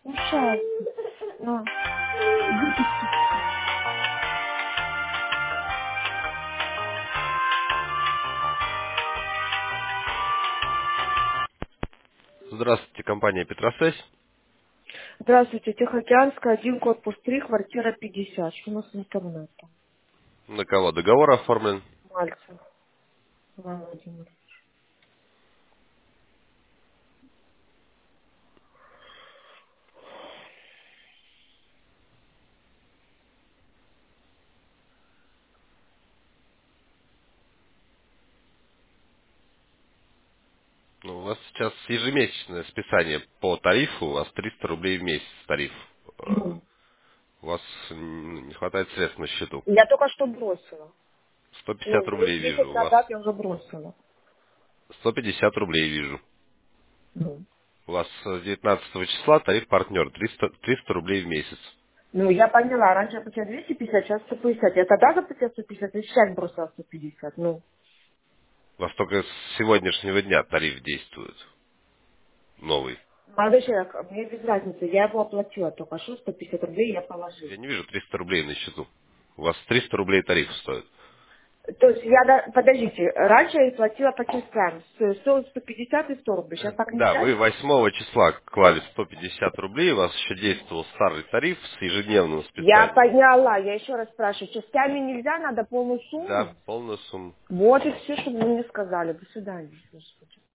Ну, сейчас. На. Здравствуйте, компания Петросвязь. Здравствуйте, Тихоокеанская, 1, корпус 3, квартира 50. Что у нас с интернетом? На кого договор оформлен? Мальцев. Иван Владимирович. Ну, у вас сейчас ежемесячное списание по тарифу, у вас 300 рублей в месяц тариф. Ну, У вас не хватает средств на счету. я только что бросила. 150 Ой, рублей месяц вижу у вас. назад я уже бросила. 150 рублей вижу. Ну. У вас с 19 числа тариф партнер 300 рублей в месяц. Ну, я поняла, раньше я платила 250, сейчас 150. Я тогда заплатила 150, и сейчас бросила 150. Ну, У вас только с сегодняшнего дня тариф действует. Новый. молодой человек, мне без разницы, я его оплатила только что, 150 рублей я Я положила. не вижу 300 рублей на счету. У вас 300 рублей тариф стоит. То есть я, подождите, раньше я платила по частям, 150 и 100 рублей, сейчас так Да, нельзя вы сделать? 8 числа клали 150 рублей, у вас еще действовал старый тариф с ежедневным Я списанием. поняла, я еще раз спрашиваю, частями нельзя, надо полную Да, сумму? полную сумму. Вот и все, что вы мне сказали. До свидания. Господи.